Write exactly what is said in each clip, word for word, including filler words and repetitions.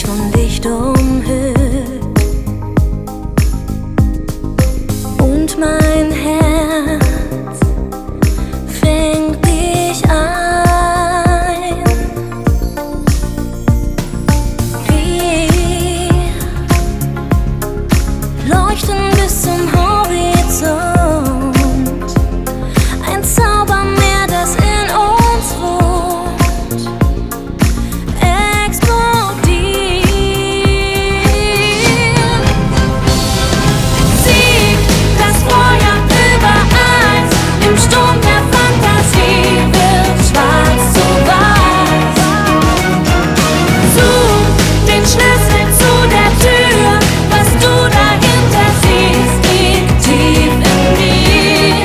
von Licht umhüllt und mein Herz fängt dich ein. Wir leuchten bis zum Horizont, ein Zaubermeer, das in uns wohnt, explodiert. Sieg das Feuer über eins, im Sturm der Fantasie wird schwarz zu weiß. Such den Schlüssel zu der Tür, was du dahinter siehst, liegt tief in mir.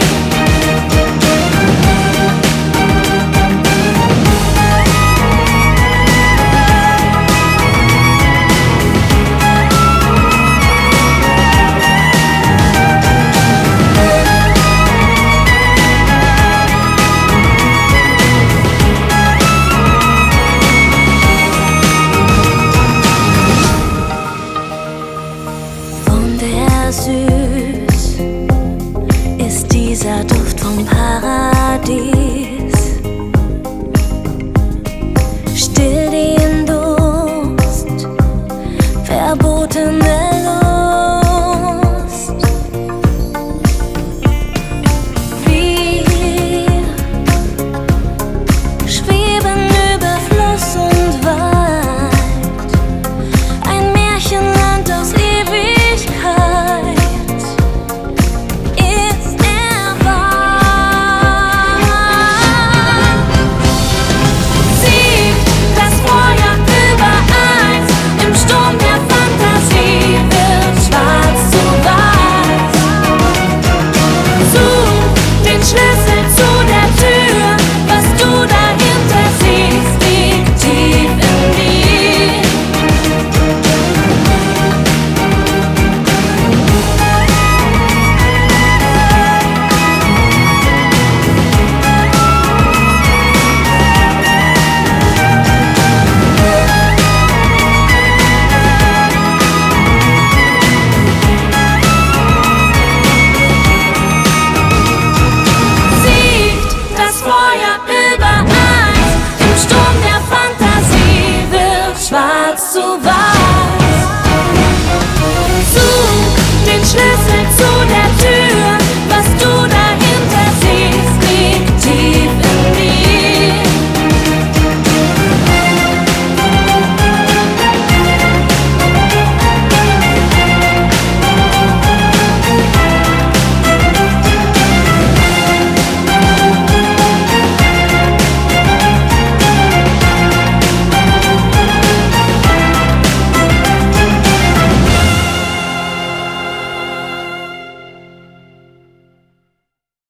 Süß ist dieser Duft vom Paradies, still den Durst, verbotene